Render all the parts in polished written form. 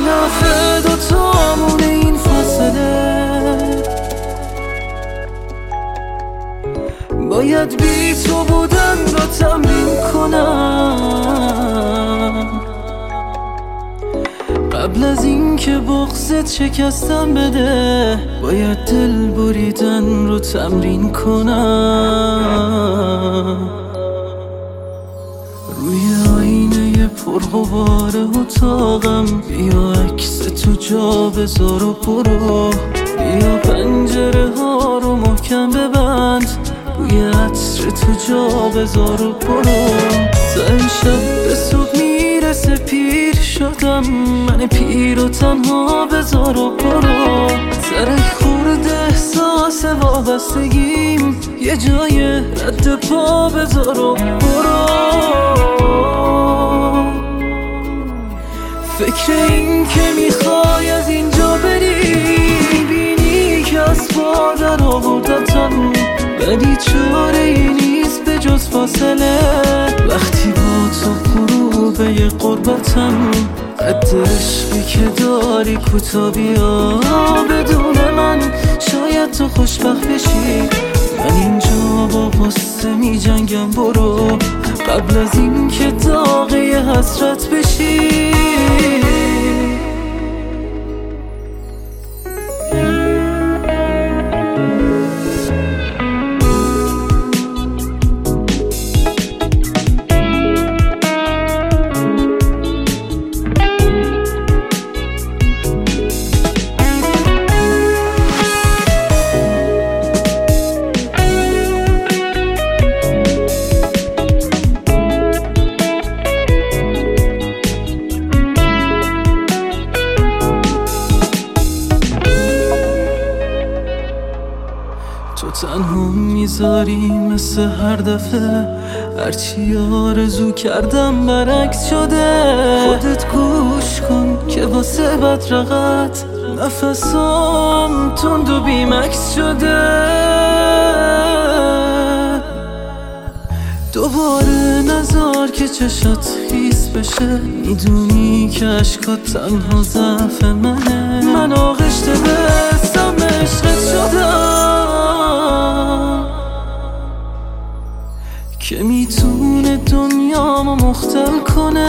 نفع دوتامون این فاصله. باید بی تو بودن رو تمرین کنم قبل از این که بغضت شکستم بده. باید دل بریدن رو تمرین کنم. روی آینه پرغبار اتاقم بیا عکس تو جا بذار و برو. بیا پنجره ها رو محکم ببند، بوی عطر تو جا بذار و برو. تا امشب به صبح میرسه پیر شدم، من پیر و تنها بذار و برو. سر خورد احساس وابستگیم یه جای رد پا بذار و برو. فکر این که میخوای از اینجا بری، بینی که از پا در آوردتم، ولی چاره ای نیست به جز فاصله. وقتی با تو غروبه قربتم، قد عشقی که داری کوتا بیا. بدون من شاید تو خوشبخت بشی، من اینجا با غصه می جنگم. برو قبل از این که داغه حسرت بشی. تو تنها میذاری مثل هر دفعه، هرچی آرزو کردم برعکس شده. خودت گوش کن که واسه بدرقت نفسام تند و بیمکس شده. دوباره نذار که چشات خیس بشه، میدونی که عشقات تنها ضعف منه. من آغشته به سم عشقت شدم که میتونه دنیامو مختل کنه.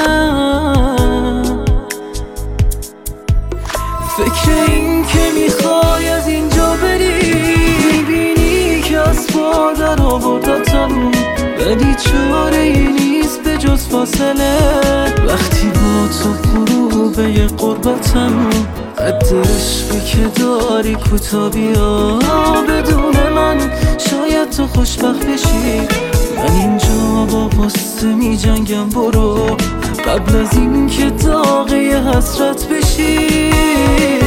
فکر این که میخوای از اینجا بری، میبینی که از پا در آوردتم، ولی چاره ای نیست به جز فاصله. وقتی با تو غروبه قربتم، قد عشقی که داری کوتا بیا. بدون من شاید تو خوشبخت بشی، من اینجا با غصه می جنگم. برو قبل از این که داغه حسرت بشی.